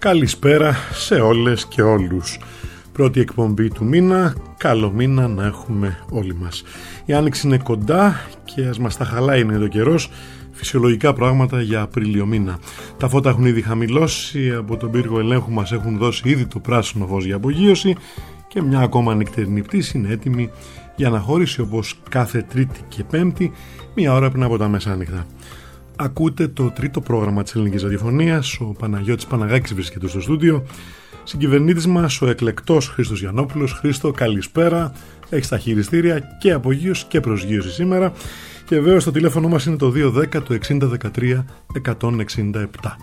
Καλησπέρα σε όλες και όλους. Πρώτη εκπομπή του μήνα, καλό μήνα να έχουμε όλοι μας. Η Άνοιξη είναι κοντά και ας μας τα χαλάει είναι το καιρός, φυσιολογικά πράγματα για Απρίλιο μήνα. Τα φώτα έχουν ήδη χαμηλώσει, από τον πύργο ελέγχου μας έχουν δώσει ήδη το πράσινο φως για απογείωση και μια ακόμα νυχτερινή πτήση είναι έτοιμη για αναχώρηση όπως κάθε Τρίτη και Πέμπτη, μια ώρα πριν από τα μεσάνυχτα. Ακούτε το τρίτο πρόγραμμα της Ελληνικής Ραδιοφωνίας. Ο Παναγιώτης Παναγάκης βρίσκεται στο στούντιο. Συγκυβερνήτης μας ο εκλεκτός Χρήστος Γιαννόπουλος. Χρήστο, καλησπέρα. Έχεις τα χειριστήρια και απογείωση και προσγείωση σήμερα. Και βέβαια το τηλέφωνο μας είναι το 210 το 6013 167.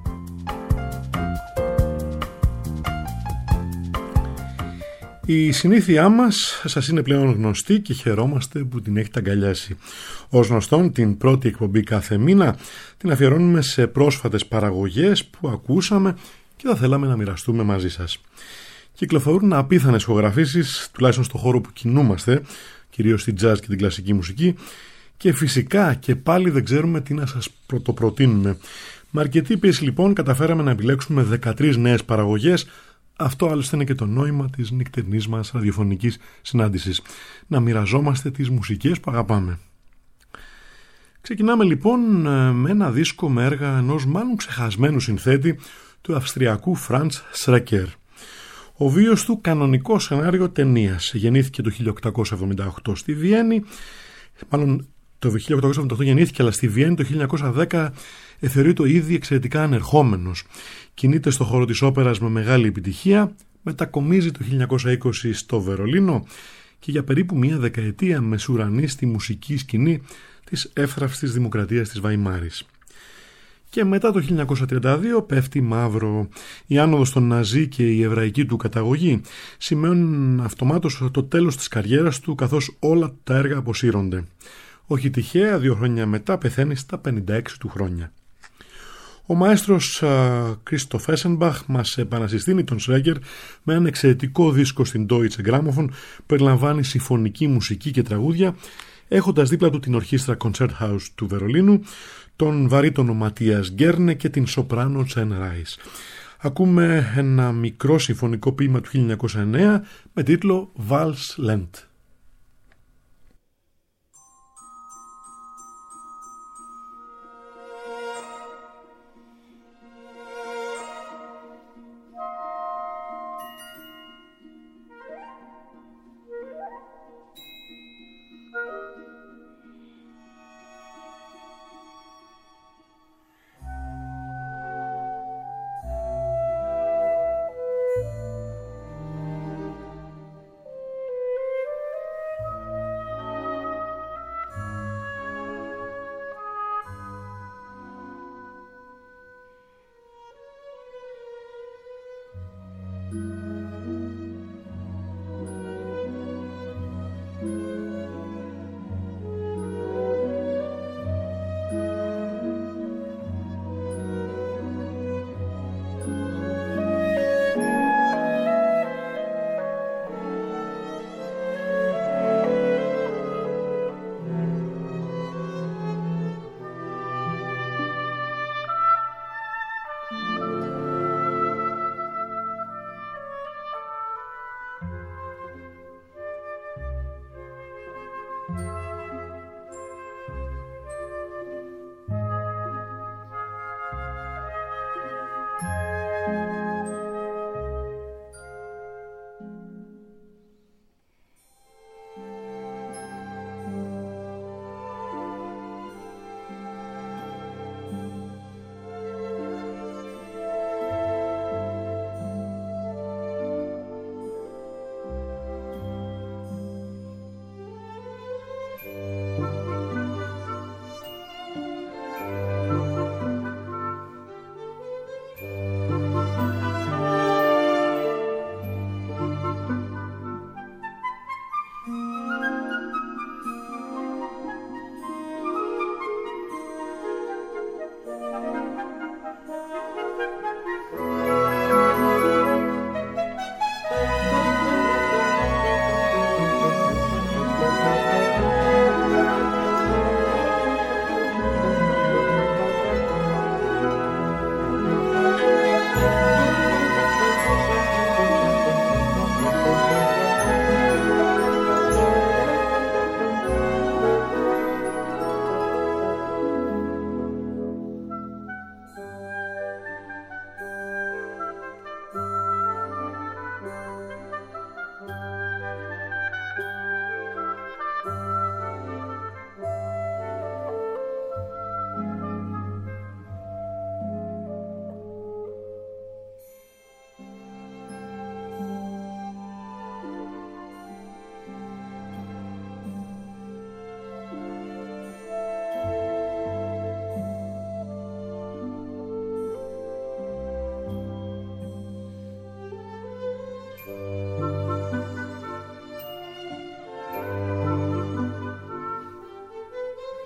Η συνήθειά μας σας είναι πλέον γνωστή και χαιρόμαστε που την έχετε αγκαλιάσει. Ως γνωστόν, την πρώτη εκπομπή κάθε μήνα την αφιερώνουμε σε πρόσφατες παραγωγές που ακούσαμε και θα θέλαμε να μοιραστούμε μαζί σας. Κυκλοφορούν απίθανες ηχογραφήσεις, τουλάχιστον στο χώρο που κινούμαστε, κυρίως στην jazz και την κλασική μουσική, και φυσικά και πάλι δεν ξέρουμε τι να σας πρωτοπροτείνουμε. Με αρκετή πίεση λοιπόν καταφέραμε να επιλέξουμε 13 νέες παραγωγές. Αυτό άλλωστε είναι και το νόημα της νυχτερινής μας ραδιοφωνικής συνάντησης. Να μοιραζόμαστε τις μουσικές που αγαπάμε. Ξεκινάμε λοιπόν με ένα δίσκο με έργα ενός μάλλον ξεχασμένου συνθέτη, του Αυστριακού Franz Schrecker. Ο βίος του κανονικό σενάριο ταινίας. Γεννήθηκε το 1878 στη Βιέννη, μάλλον το 1878 γεννήθηκε, αλλά στη Βιέννη το 1910 θεωρείται ήδη εξαιρετικά ανερχόμενος. Κινείται στο χώρο της όπερας με μεγάλη επιτυχία, μετακομίζει το 1920 στο Βερολίνο και για περίπου μία δεκαετία μεσουρανεί στη μουσική σκηνή της εύθραυστης δημοκρατίας της Βαϊμάρης. Και μετά το 1932 πέφτει μαύρο. Η άνοδος των Ναζί και η εβραϊκή του καταγωγή σημαίνουν αυτομάτως το τέλος της καριέρας του, καθώς όλα τα έργα αποσύρονται. Όχι τυχαία, 2 χρόνια μετά πεθαίνει στα 56 του χρόνια. Ο μαέστρος Κρίστοφ Έσενμπαχ μας επανασυστήνει τον Schrecker με ένα εξαιρετικό δίσκο στην Deutsche Grammophon που περιλαμβάνει συμφωνική μουσική και τραγούδια, έχοντας δίπλα του την ορχήστρα Concerthaus του Βερολίνου, τον βαρύτονο Ματίας Γκέρνε και την σοπράνο Τσεν Ράις. Ακούμε ένα μικρό συμφωνικό ποίημα του 1909 με τίτλο Vals Lent.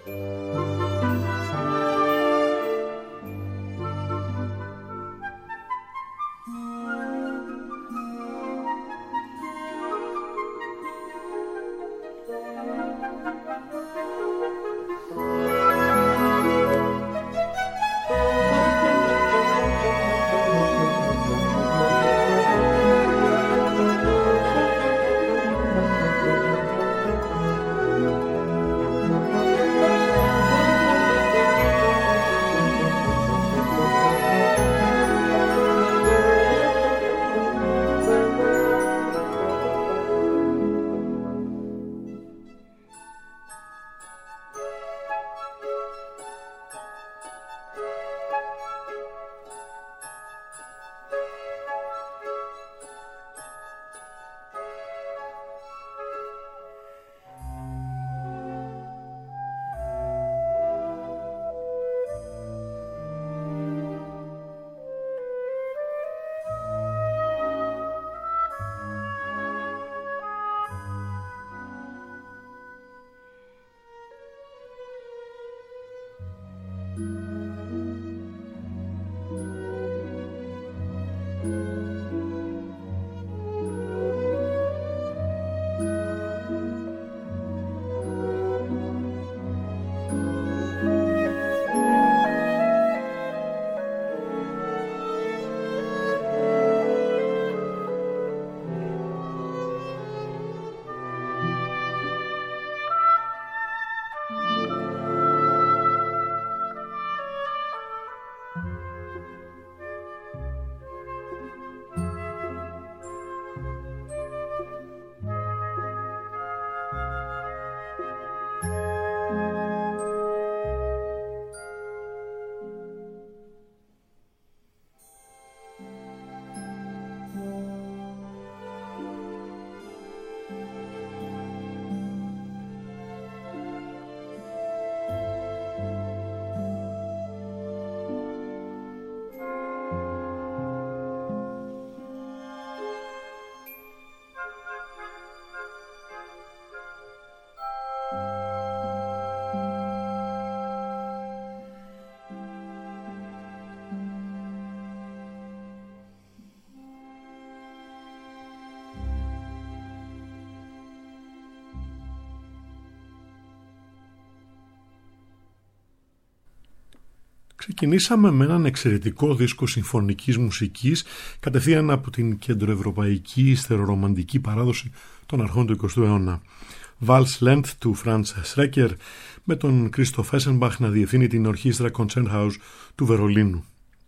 Ξεκινήσαμε με έναν εξαιρετικό δίσκο συμφωνικής μουσικής κατευθείαν από την κεντροευρωπαϊκή ιστερορομαντική παράδοση των αρχών του 20ου αιώνα. Vals Lent του Franz Schrecker με τον Christoph Essenbach να διευθύνει την ορχήστρα Concerthaus του Βερολίνου.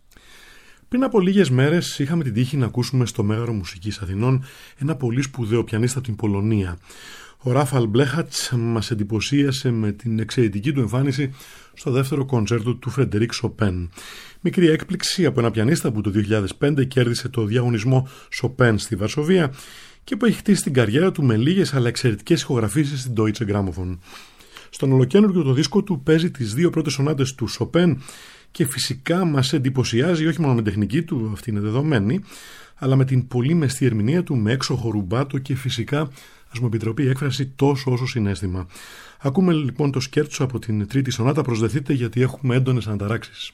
Πριν από λίγες μέρες είχαμε την τύχη να ακούσουμε στο Μέγαρο Μουσικής Αθηνών ένα πολύ σπουδαίο πιανίστα από την Πολωνία. Ο Ράφαλ Μπλέχατς μας εντυπωσίασε με την εξαιρετική του εμφάνιση στο δεύτερο κοντσέρτο του Φρεντερίκ Σοπέν. Μικρή έκπληξη από ένα πιανίστα που το 2005 κέρδισε το διαγωνισμό Σοπέν στη Βαρσοβία και που έχει χτίσει την καριέρα του με λίγες αλλά εξαιρετικές ηχογραφήσεις στην Deutsche Grammophon. Στον ολοκαίνουργιο το δίσκο του παίζει τις δύο πρώτες σονάτες του Σοπέν και φυσικά μας εντυπωσιάζει όχι μόνο με την τεχνική του, αυτή είναι δεδομένη, αλλά με την πολύ μεστή ερμηνεία του, με έξοχο ρουμπάτο και φυσικά, ας μου επιτροπεί η έκφραση, τόσο όσο συναίσθημα. Ακούμε λοιπόν το σκέρτσο από την τρίτη σονάτα, προσδεθείτε γιατί έχουμε έντονες αναταράξεις.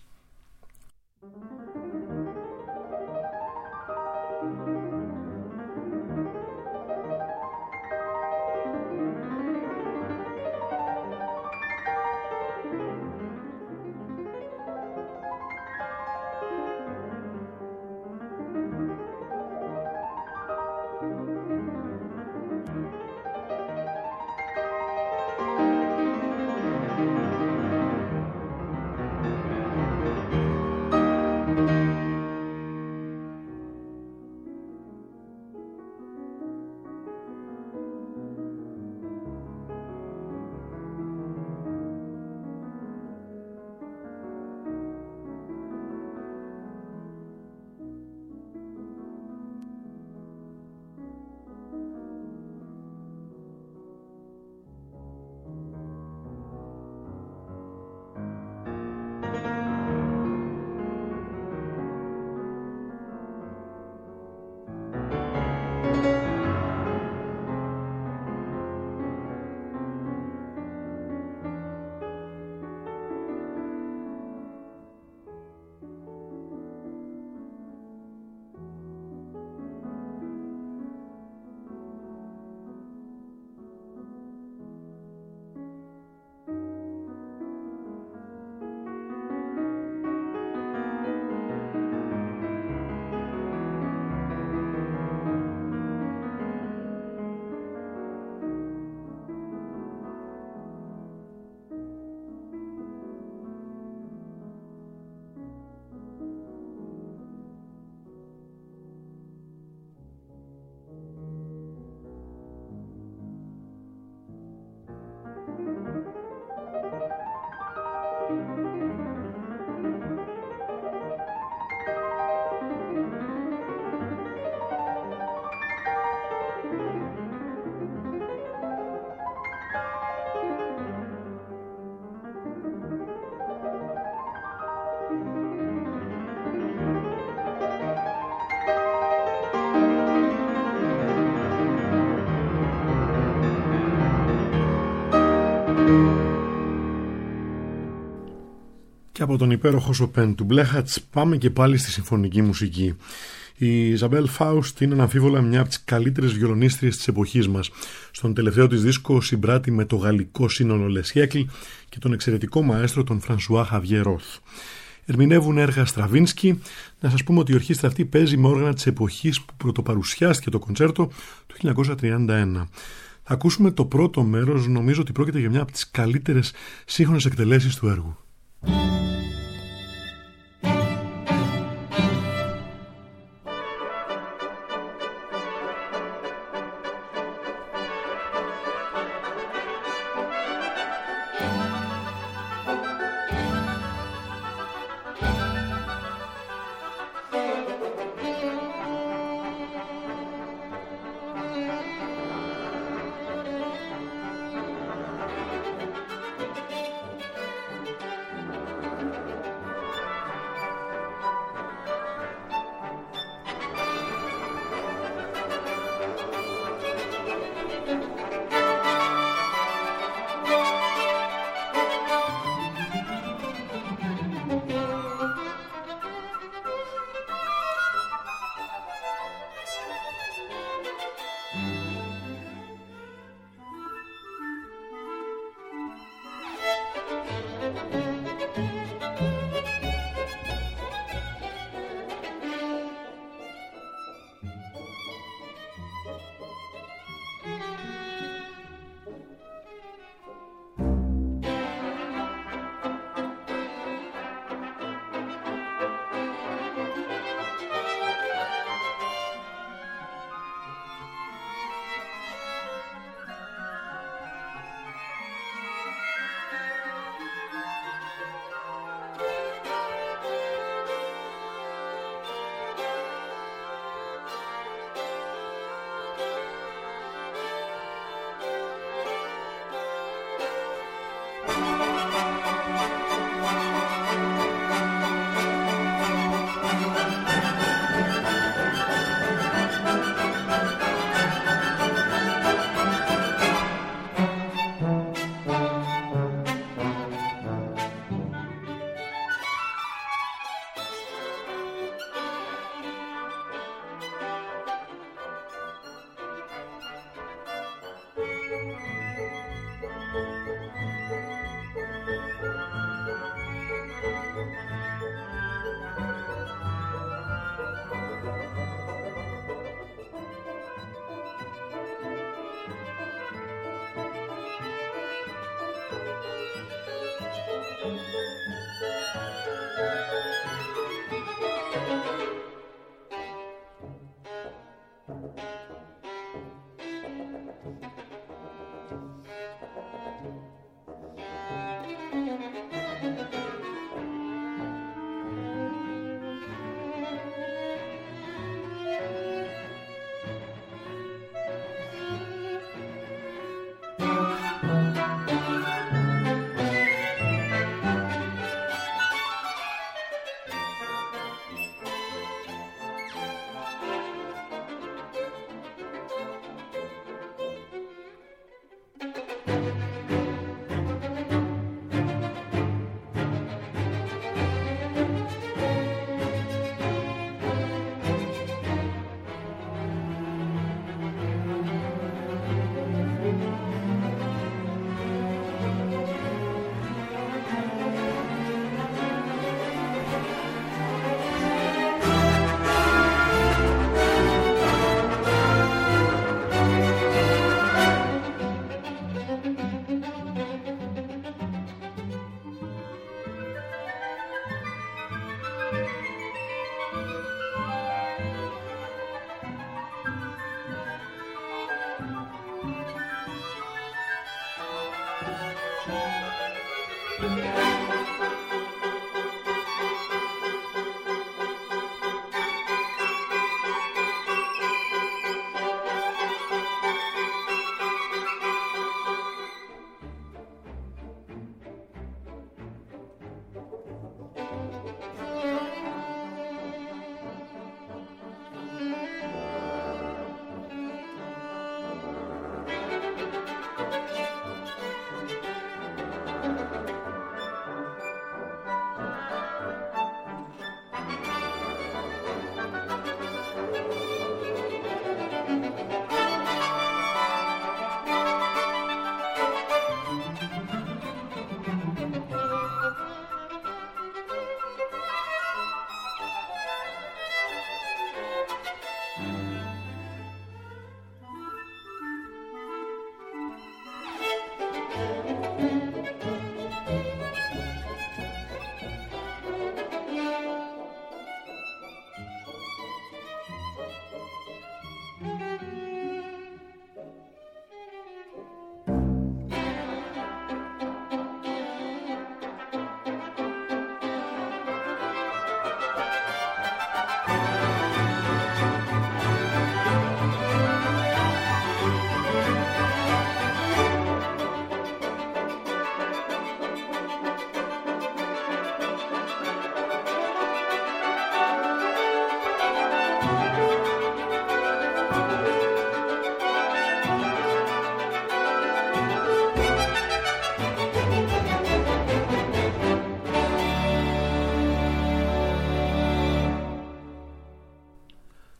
Και από τον υπέροχο Σοπέν του Μπλέχατς πάμε και πάλι στη συμφωνική μουσική. Η Ιζαμπέλ Φάουστ είναι αναμφίβολα μια από τις καλύτερες βιολονίστριες της εποχής μας. Στον τελευταίο της δίσκο συμπράττει με το γαλλικό σύνολο Λεσιέκλ και τον εξαιρετικό μαέστρο τον Φρανσουά Χαβιέ Ροθ. Ερμηνεύουν έργα Στραβίνσκι. Να σας πούμε ότι η ορχήστρα αυτή παίζει με όργανα της εποχής που πρωτοπαρουσιάστηκε το κοντσέρτο του 1931. Θα ακούσουμε το πρώτο μέρος, νομίζω ότι πρόκειται για μια από τις καλύτερες σύγχρονες εκτελέσεις του έργου.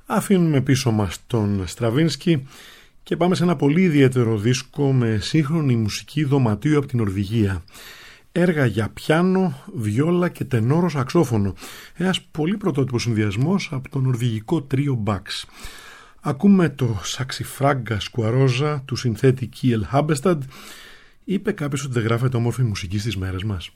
Αφήνουμε πίσω μας τον Στραβίνσκι και πάμε σε ένα πολύ ιδιαίτερο δίσκο με σύγχρονη μουσική δωματίου από την Νορβηγία. Έργα για πιάνο, βιόλα και τενόρο σαξόφωνο. Ένας πολύ πρωτότυπος συνδυασμός από το νορβηγικό τρίο Bax. Ακούμε το σαξιφράγκα σκουαρόζα του συνθέτη Kiel Habestad. Είπε κάποιος ότι δεν γράφεται όμορφη μουσική στις μέρες μας.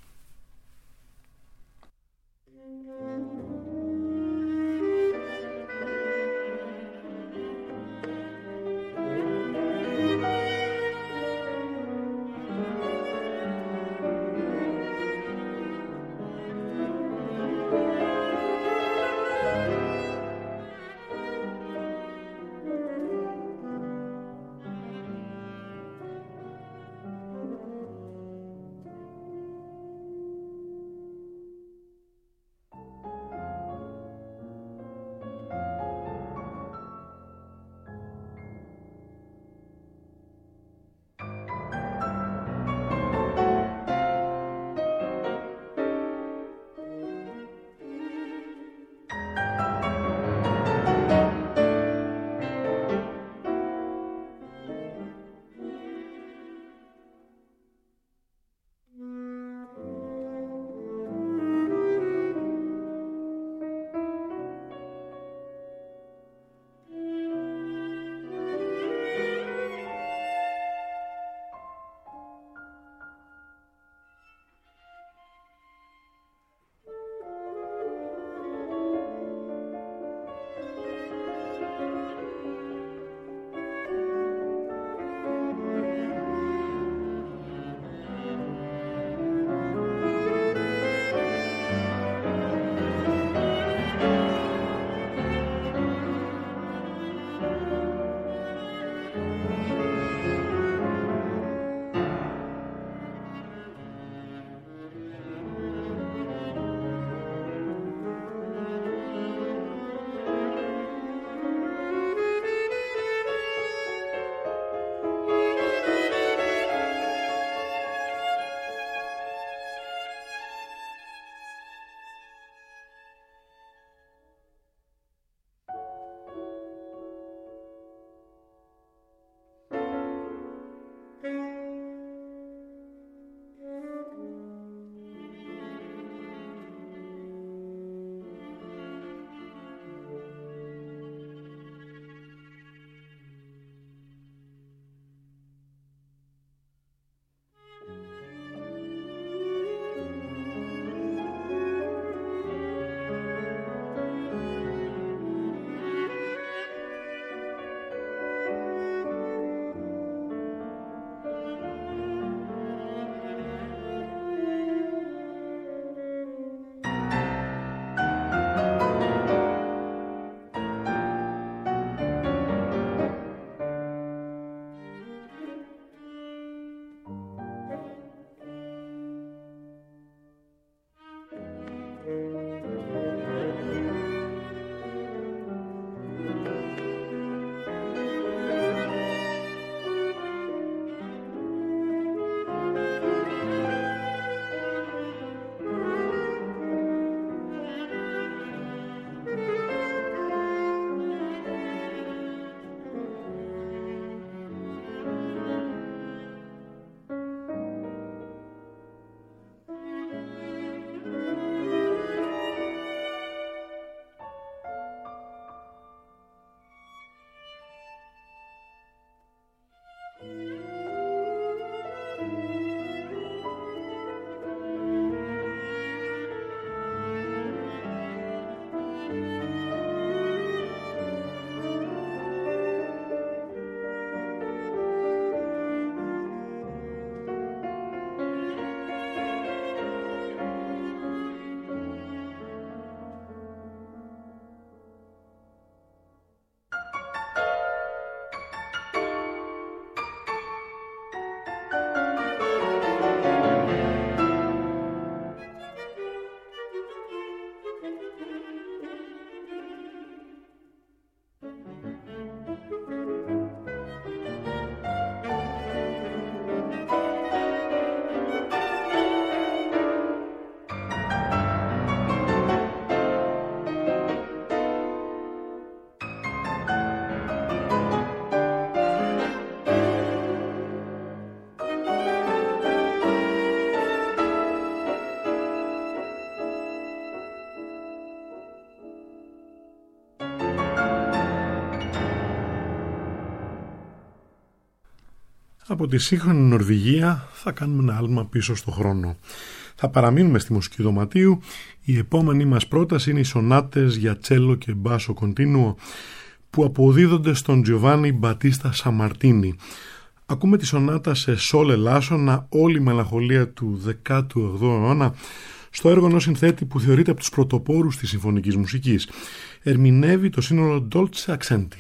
Από τη σύγχρονη Νορβηγία θα κάνουμε ένα άλμα πίσω στο χρόνο. Θα παραμείνουμε στη μουσική δωματίου. Η επόμενη μας πρόταση είναι οι σονάτες για τσέλο και μπάσο κοντίνουο που αποδίδονται στον Τζιοβάνι Μπατίστα Σαμαρτίνι. Ακούμε τη σονάτα σε σόλ ελάσσονα, όλη η μελαγχολία του 18ου αιώνα, στο έργο ενός συνθέτη που θεωρείται από τους πρωτοπόρους της συμφωνικής μουσικής. Ερμηνεύει το σύνολο Dolce Accenti.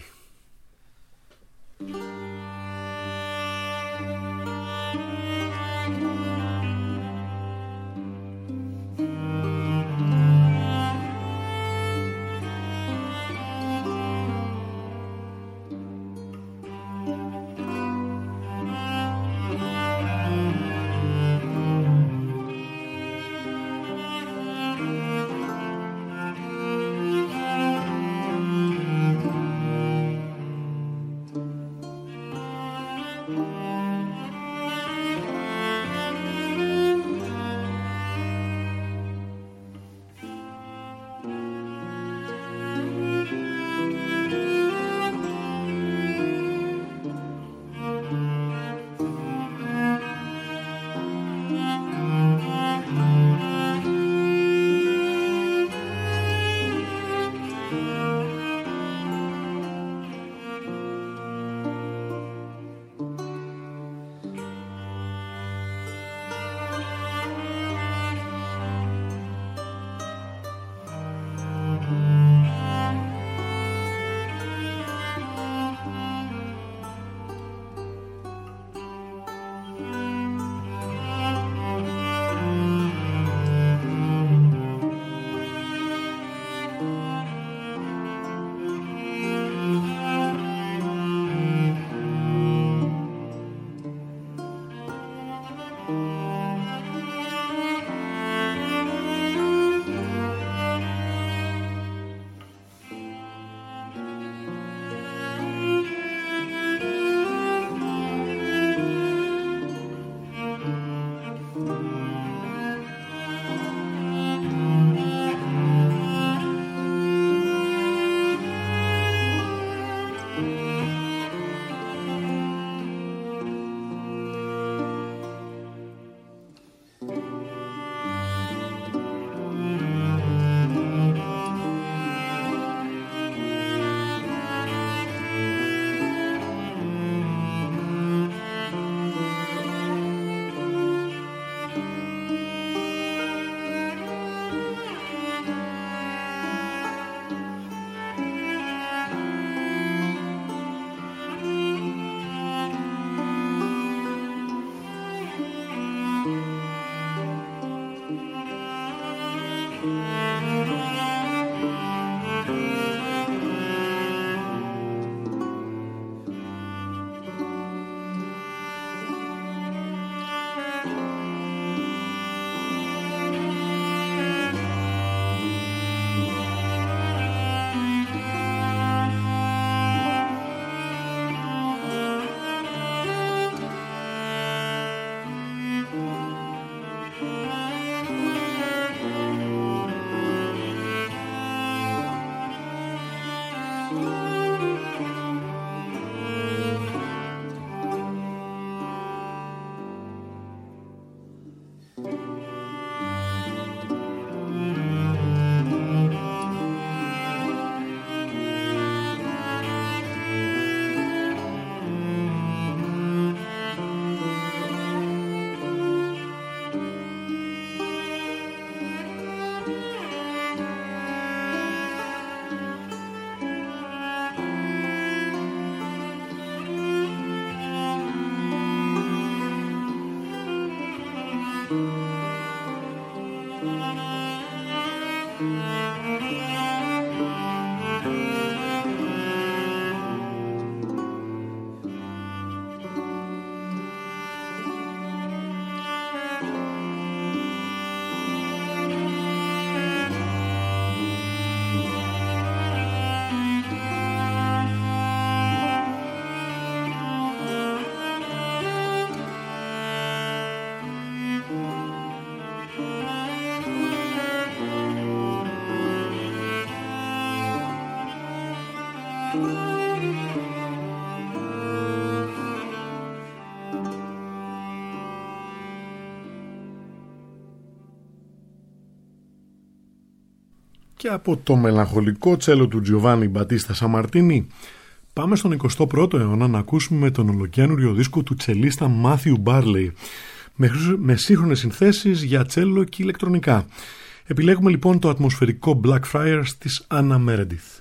Και από το μελαγχολικό τσέλο του Τζιοβάνι Μπατίστα Σαμαρτίνι πάμε στον 21ο αιώνα να ακούσουμε τον ολοκαίνουριο δίσκο του τσελίστα Μάθιου Μπάρλεϊ με σύγχρονες συνθέσεις για τσέλο και ηλεκτρονικά. Επιλέγουμε λοιπόν το ατμοσφαιρικό Blackfriars της Anna Meredith.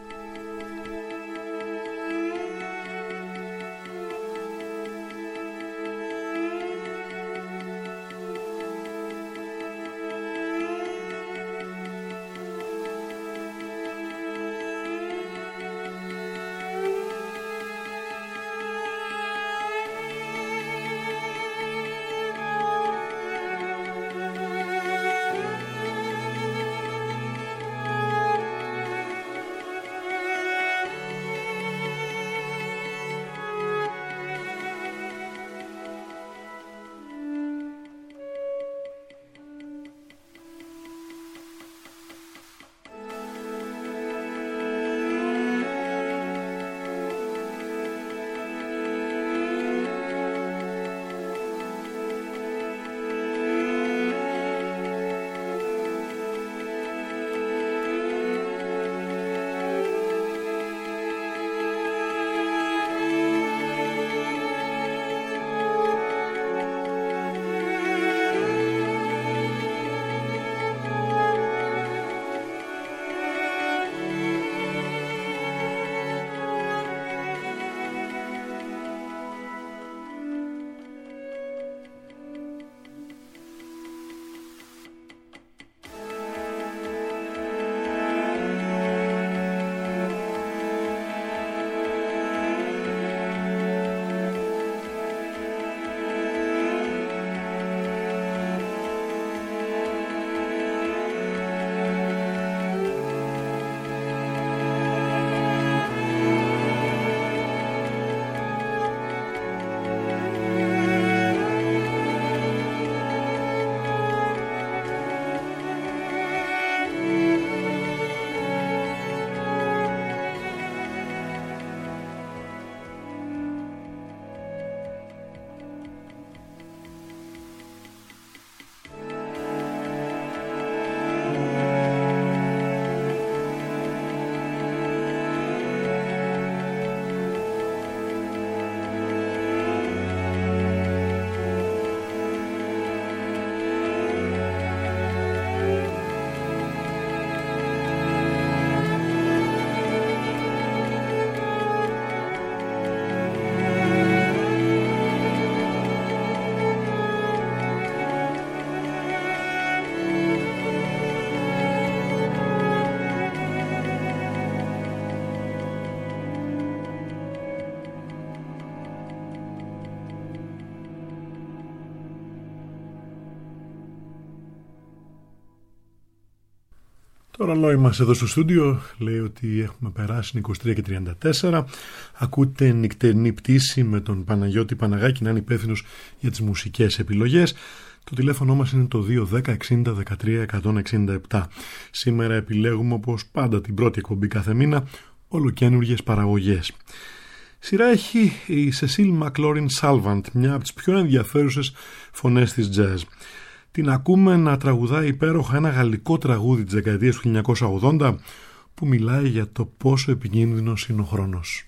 Το ρολόι μας εδώ στο στούντιο λέει ότι έχουμε περάσει 23 και 34. Ακούτε νυχτερινή πτήση με τον Παναγιώτη Παναγάκη να είναι υπεύθυνος για τις μουσικές επιλογές. Το τηλέφωνο μας είναι το 210 60 13 167. Σήμερα επιλέγουμε όπως πάντα την πρώτη εκπομπή κάθε μήνα ολοκαίνουργιες παραγωγές. Σειρά έχει η Cecil McLaurin Salvant, μια από τις πιο ενδιαφέρουσες φωνές της jazz. Την ακούμε να τραγουδάει υπέροχα ένα γαλλικό τραγούδι της δεκαετίας του 1980 που μιλάει για το πόσο επικίνδυνος είναι ο χρόνος.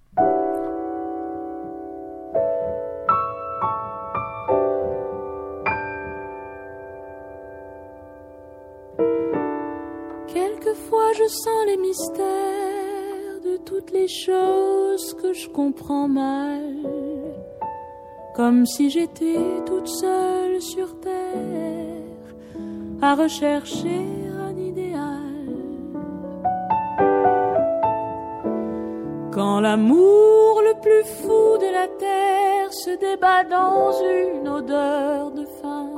Quelquefois je sens les mystères de toutes les choses que je comprends mal, comme si j'étais toute seule sur terre à rechercher un idéal. Quand l'amour le plus fou de la terre se débat dans une odeur de faim,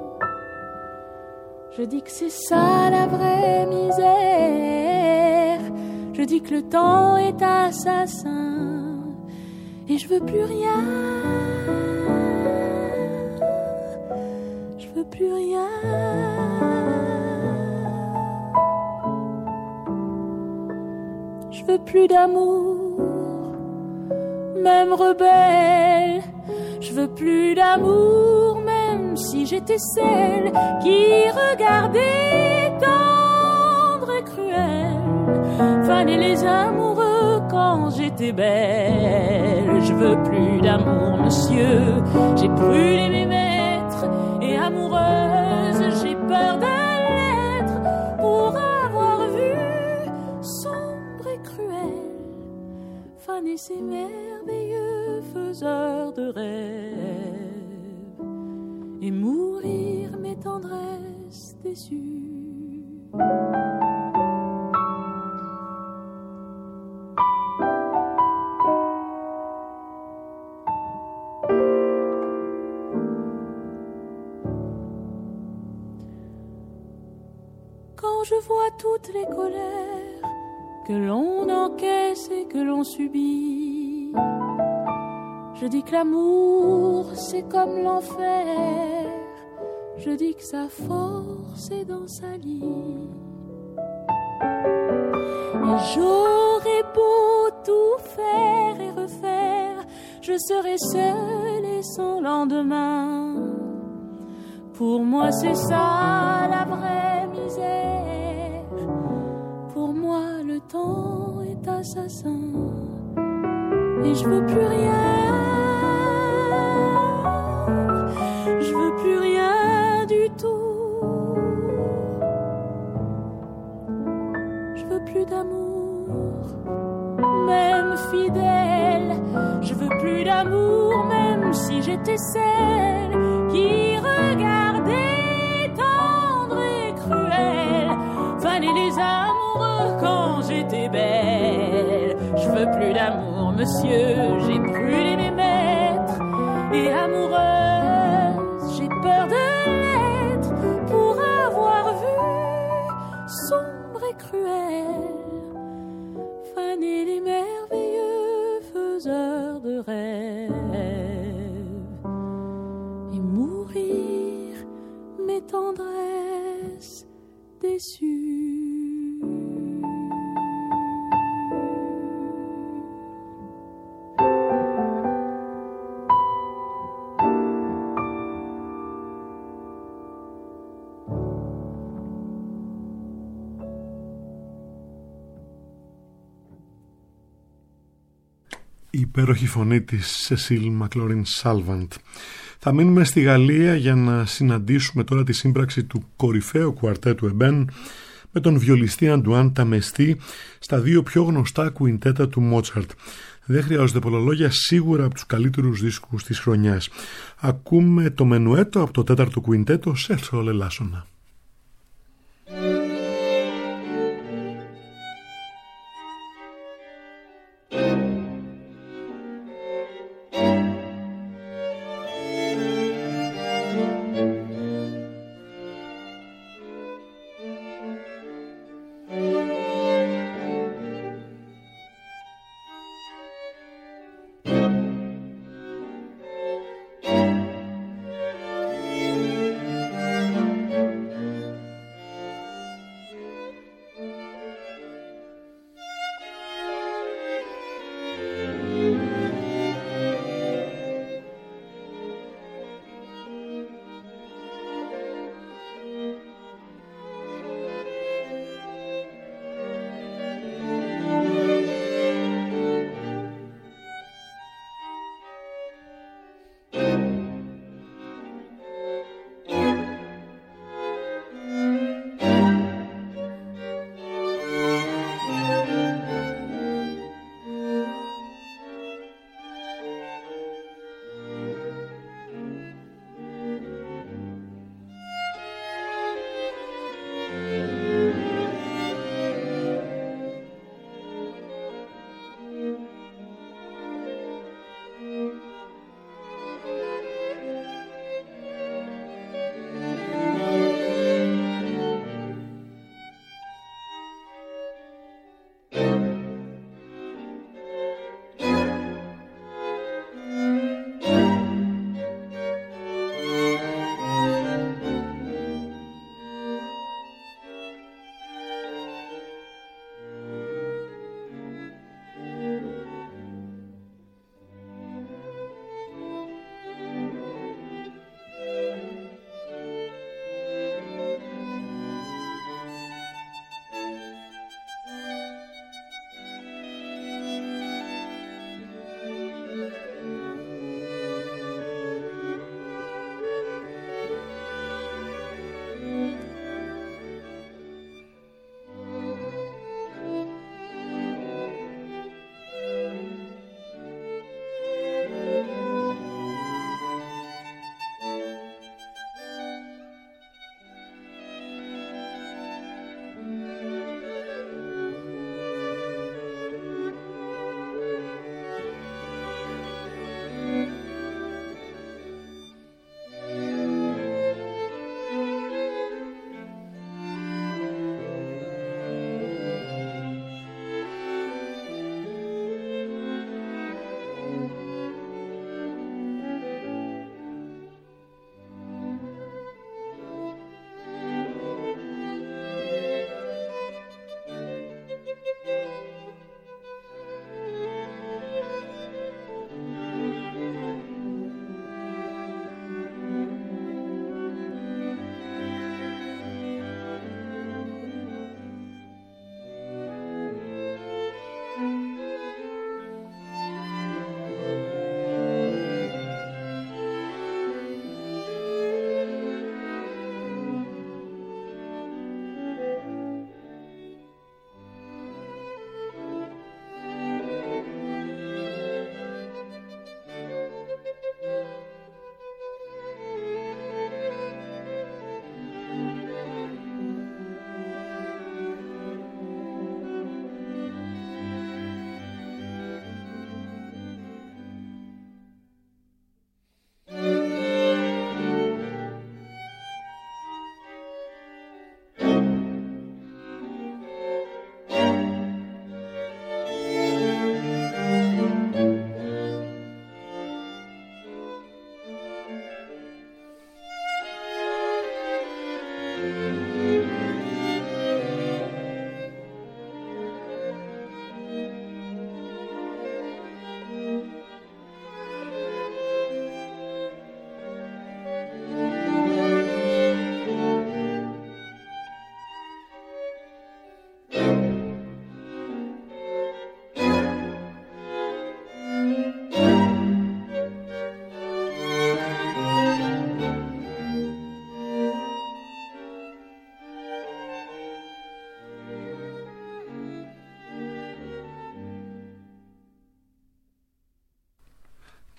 je dis que c'est ça la vraie misère. Je dis que le temps est assassin et je veux plus rien. Je veux plus rien. Je veux plus d'amour, même rebelle. Je veux plus d'amour, même si j'étais celle qui regardait tendre et faner les amoureux quand j'étais belle. Je veux plus d'amour, monsieur. J'ai brûlé mes maîtres et amoureuse, j'ai peur de l'être pour avoir vu sombre et cruel faner ces merveilleux faiseurs de rêves et mourir mes tendresses déçues. Quand je vois toutes les colères que l'on encaisse et que l'on subit, je dis que l'amour c'est comme l'enfer, je dis que sa force est dans sa lie. Et j'aurais beau tout faire et refaire, je serai seule et sans lendemain. Pour moi c'est ça la vraie misère. Pour moi le temps est assassin et je veux plus rien. Je veux plus rien du tout. Je veux plus d'amour, même fidèle. Je veux plus d'amour, même si j'étais celle qui regardait tendre et cruelle faner les amoureux quand j'étais belle. Je veux plus d'amour, monsieur. J'ai brûlé mes maîtres et amoureuse, j'ai peur de l'être pour avoir vu sombre et cruel faner les merveilleux faiseurs de rêves et mourir mes tendresses déçues. Η υπέροχη φωνή της Σεσίλ Μακλόριν Σάλβαντ. Θα μείνουμε στη Γαλλία για να συναντήσουμε τώρα τη σύμπραξη του κορυφαίου κουαρτέτου Εμπέν με τον βιολιστή Αντουάν Ταμεστή στα δύο πιο γνωστά κουιντέτα του Μότσαρτ. Δεν χρειάζονται πολλά λόγια, σίγουρα από τους καλύτερους δίσκους της χρονιάς. Ακούμε το μενουέτο από το τέταρτο κουιντέτο σε Λάσονα.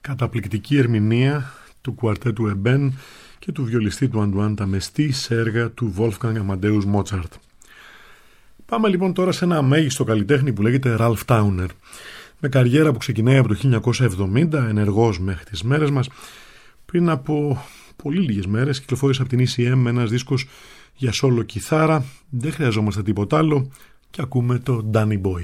Καταπληκτική ερμηνεία του κουαρτέτου Εμπέν και του βιολιστή του Αντουάν Ταμεστή σε έργα του Wolfgang Amadeus Mozart. Πάμε λοιπόν τώρα σε ένα αμέγιστο καλλιτέχνη που λέγεται Ralph Towner. Με καριέρα που ξεκινάει από το 1970, ενεργός μέχρι τις μέρες μας, πριν από πολύ λίγες μέρες κυκλοφόρησε από την ECM με ένας δίσκος για solo κιθάρα. Δεν χρειαζόμαστε τίποτα άλλο και ακούμε το Danny Boy.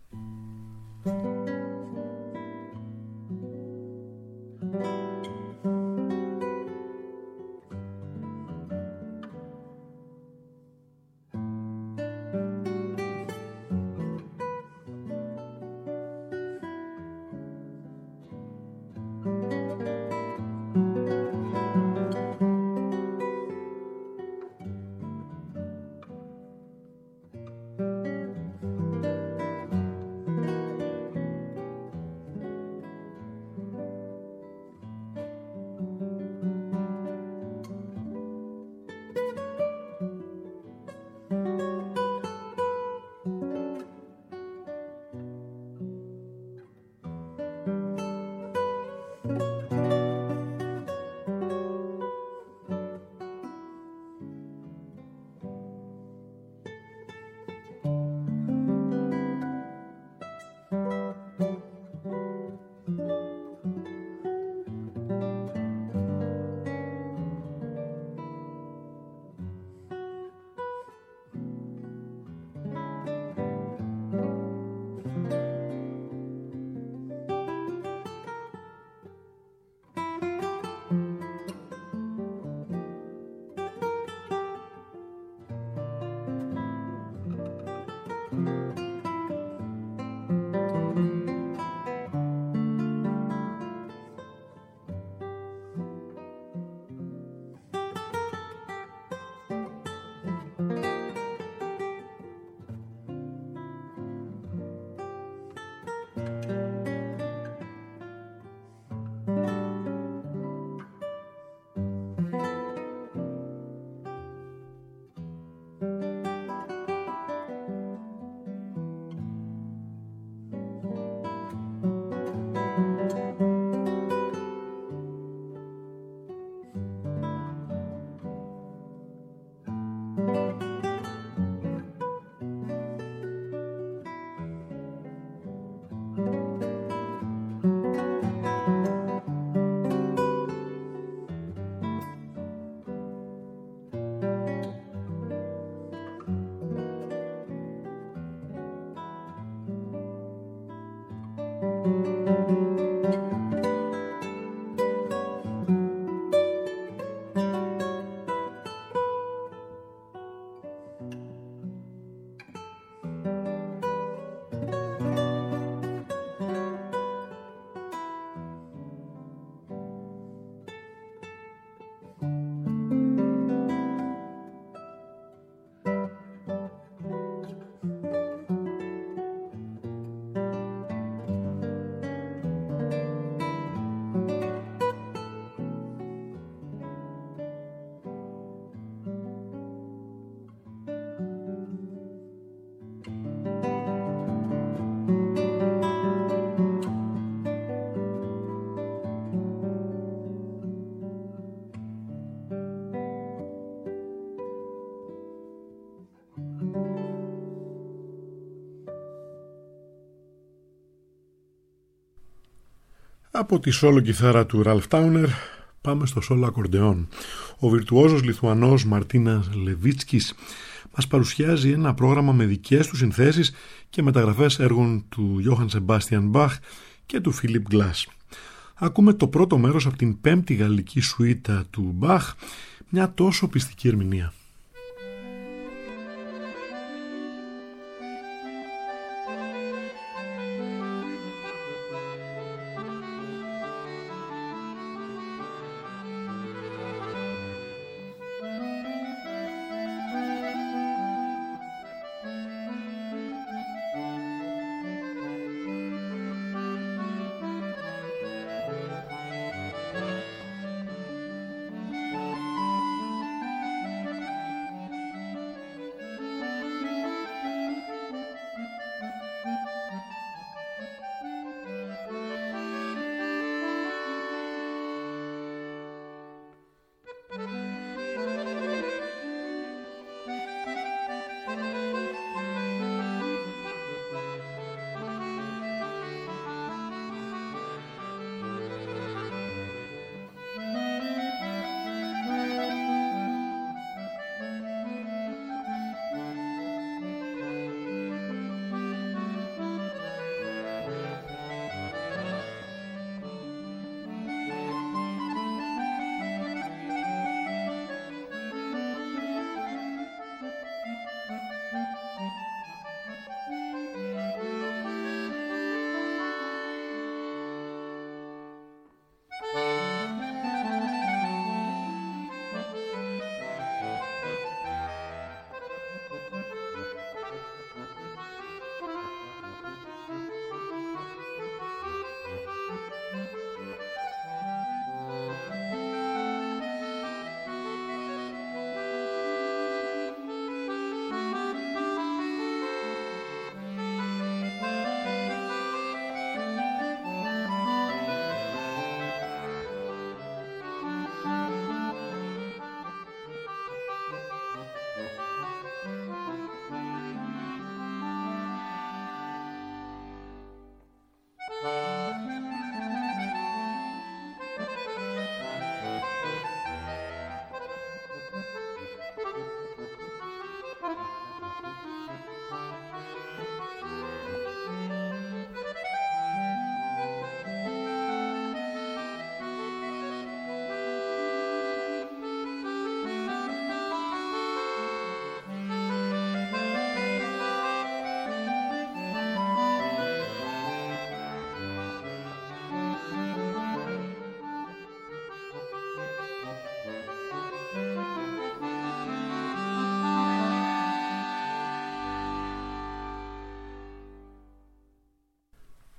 Από τη solo κιθάρα του Ralph Towner πάμε στο solo ακορντεόν. Ο βιρτουόζος Λιθουανός Μαρτίνας Λεβίτσκης μας παρουσιάζει ένα πρόγραμμα με δικές του συνθέσεις και μεταγραφές έργων του Johann Sebastian Bach και του Philip Glass. Ακούμε το πρώτο μέρος από την πέμπτη γαλλική σουίτα του Bach, μια τόσο πιστική ερμηνεία.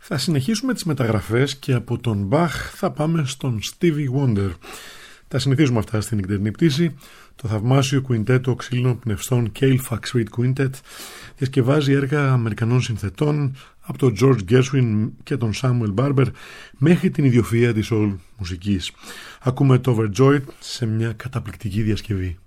Θα συνεχίσουμε τις μεταγραφές και από τον Bach θα πάμε στον Stevie Wonder. Τα συνηθίζουμε αυτά στην νυχτερινή πτήση. Το θαυμάσιο κουιντέτο ξύλινων πνευστών Calefax Reed Quintet διασκευάζει έργα Αμερικανών συνθετών από τον George Gershwin και τον Samuel Barber μέχρι την ιδιοφυΐα της soul μουσικής. Ακούμε το Overjoyed σε μια καταπληκτική διασκευή.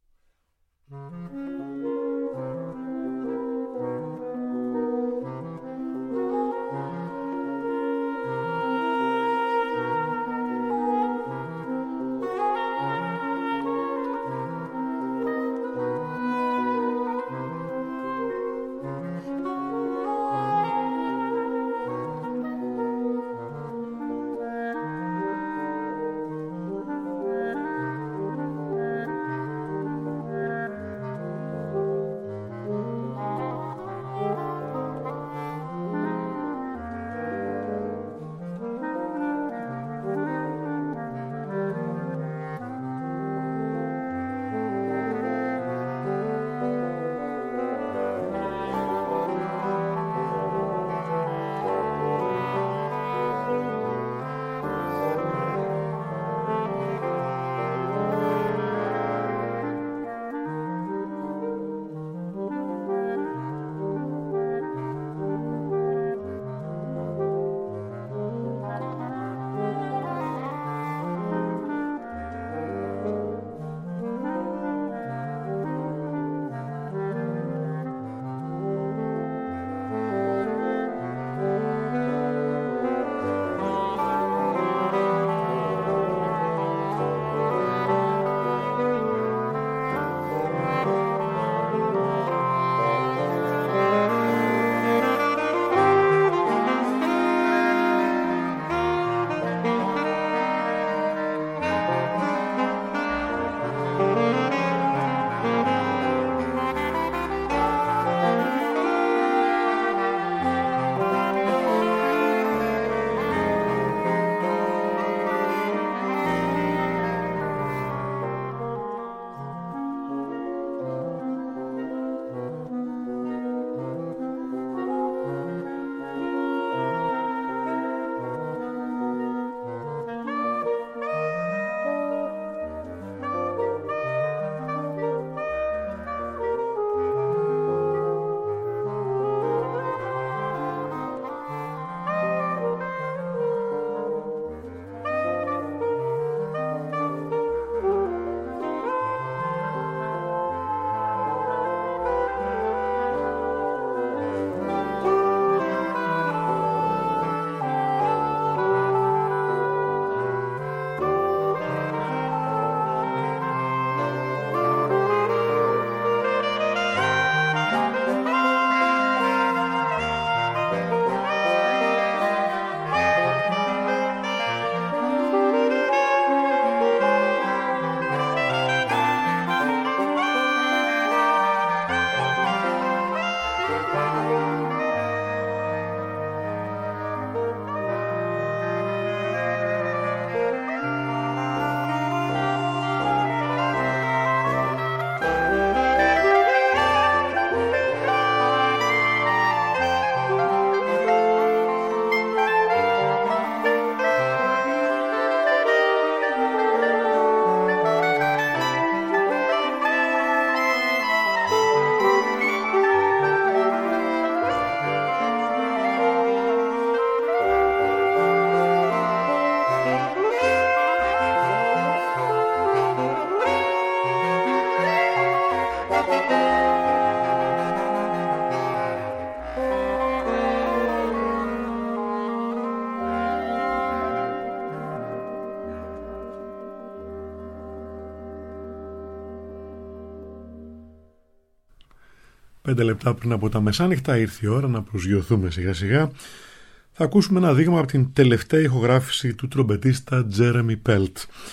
Πέντε λεπτά πριν από τα μεσάνυχτα ήρθε η ώρα να προσγειωθούμε σιγά σιγά. Θα ακούσουμε ένα δείγμα από την τελευταία ηχογράφηση του τρομπετίστα Jeremy Pelt.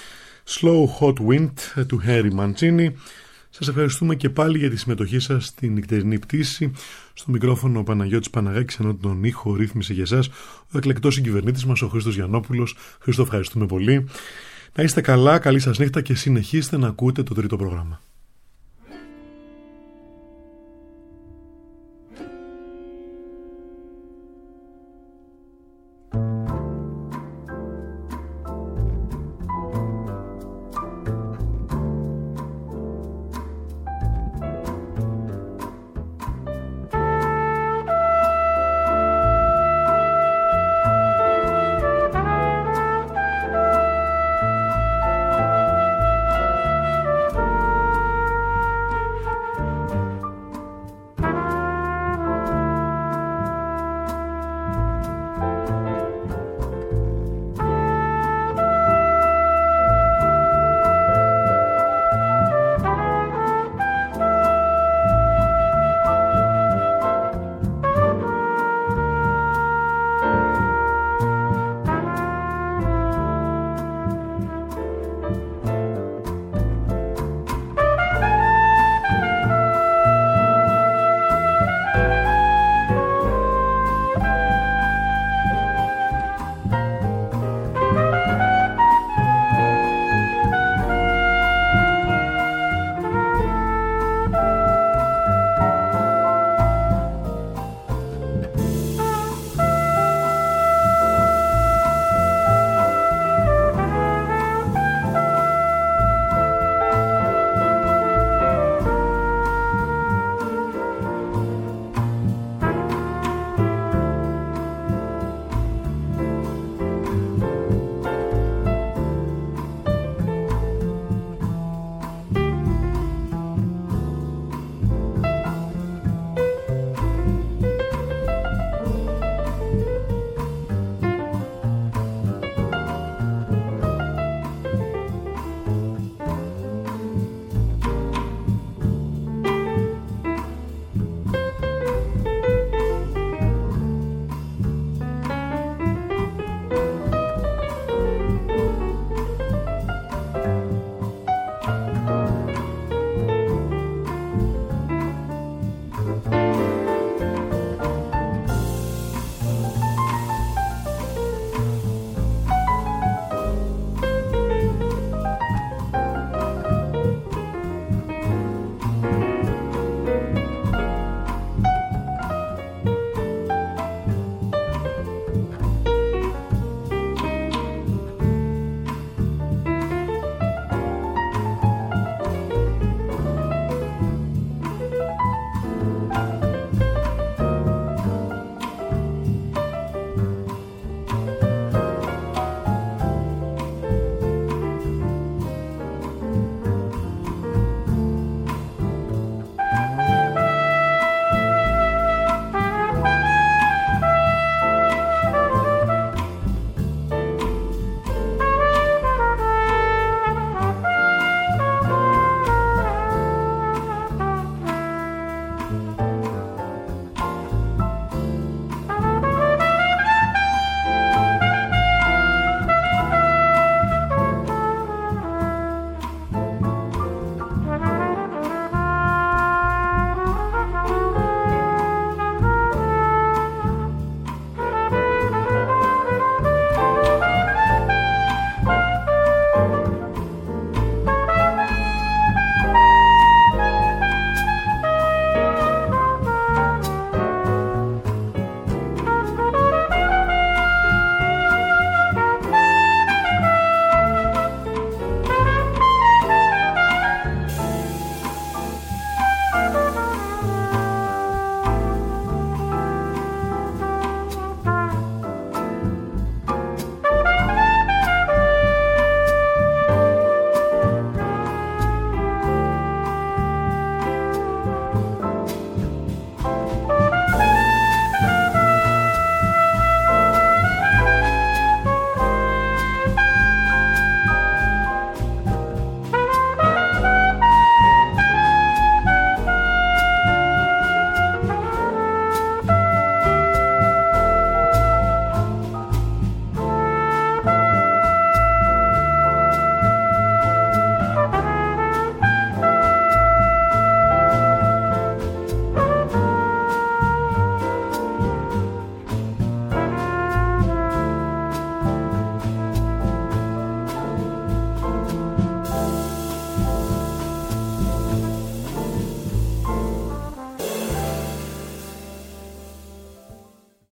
Slow Hot Wind του Harry Mancini. Σας ευχαριστούμε και πάλι για τη συμμετοχή σας στην νυχτερινή πτήση. Στο μικρόφωνο ο Παναγιώτης Παναγάκης, ενώ τον ήχο ρύθμισε για εσάς ο εκλεκτός συγκυβερνήτης μας, ο Χρήστος Γιαννόπουλος. Χρήστο, ευχαριστούμε πολύ. Να είστε καλά, καλή σας νύχτα και συνεχίστε να ακούτε το τρίτο πρόγραμμα.